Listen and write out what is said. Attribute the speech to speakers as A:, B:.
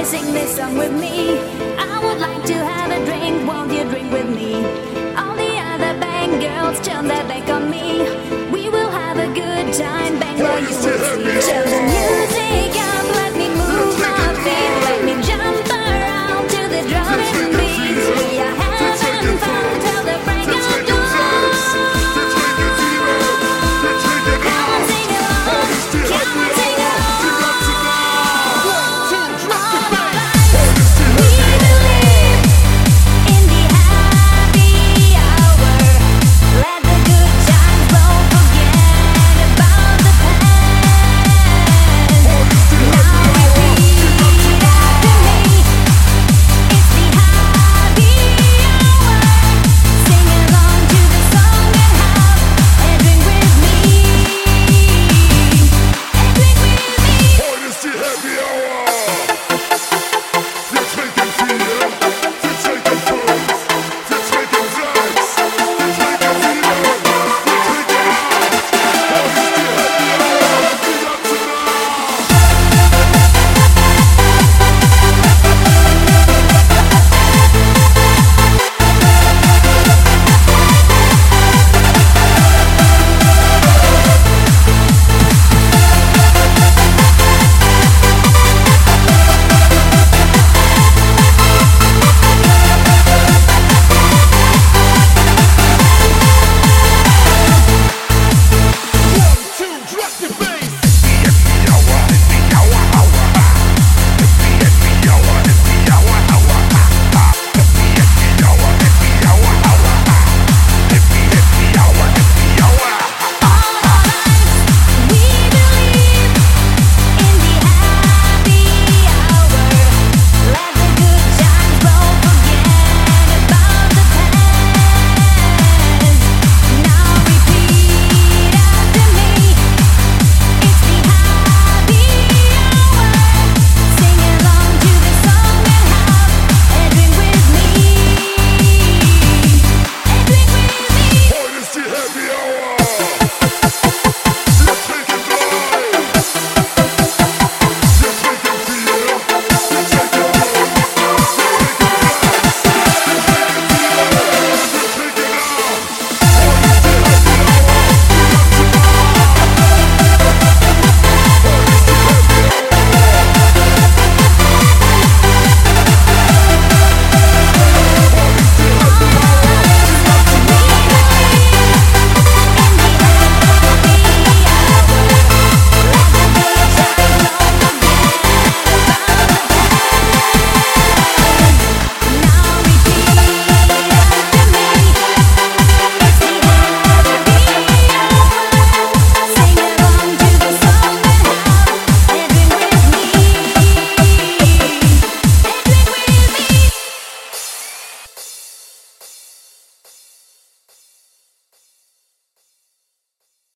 A: sing this song with me? I would like to have a drink, won't you drink with me? All the other bang girls turn their back on me. We will have a good time, bang while you will see each other.